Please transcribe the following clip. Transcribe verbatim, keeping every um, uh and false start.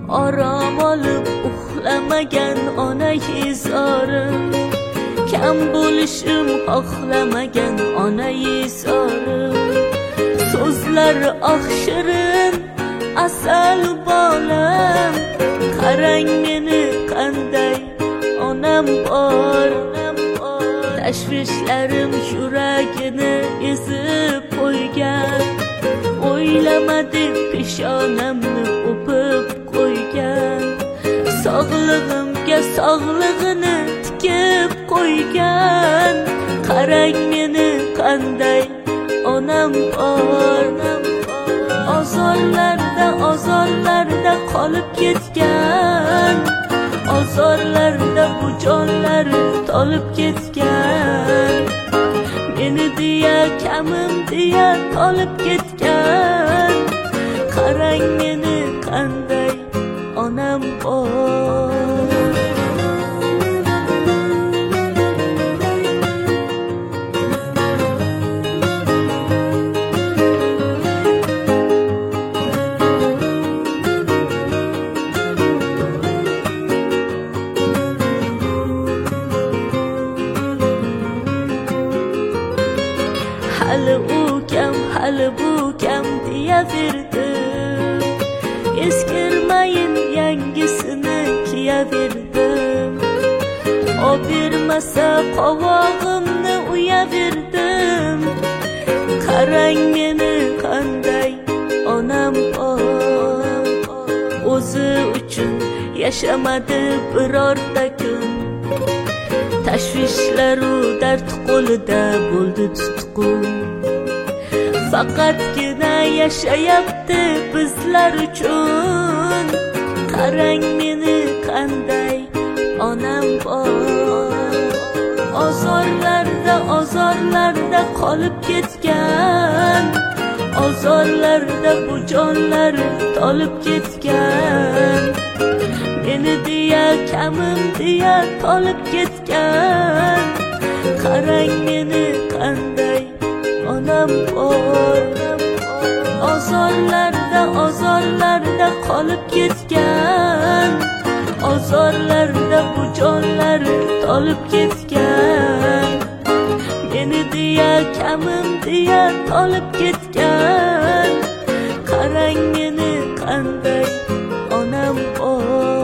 orom olib uxlamagan ona yizorim, kam bo'lishim xohlamagan ona yizorim. So'zlar oq shirin asal bolam, qarang meni qanday onam bor. Tashvishlarim yuragini ezib qo'ygan, o'ylama deb peshonamni o'pib qo'ygan, sog'lig'imga sog'lig'ini tikib qo'ygan. Qarang meni qanday onam bor. Ozorlarda ozorlarda qolib ketgan, ozorlarda bu jonlar tolib ketgan. Meni deya kamim deya tolib ketgan. Qarang meni qanday onam bor. Hali u kam, hali bu kam deyaverdim, eskirmayin yangisini kiyaverdim. O bermasa qovog'imni uyaverdim. Qarang meni qanday onam bor. O'zi uchun yashamadi birorta kun, tashvishlaru dard qo'lida bo'ldi tutqun. Faqatgina yashayapti bizlar uchun. Qarang meni qanday onam bor. Ozorlarda ozorlarda qolib ketgan, ozorlarda bu jonlar tolib ketgan. Meni deya kamim deya tolib ketgan. Qarang meni qanday onam bor. Ozorlarda ozorlarda qolib ketgan, ozorlarda bu jonlar tolib ketgan. Meni deya kamim deya tolib ketgan. Qarang meni qanday onam bor.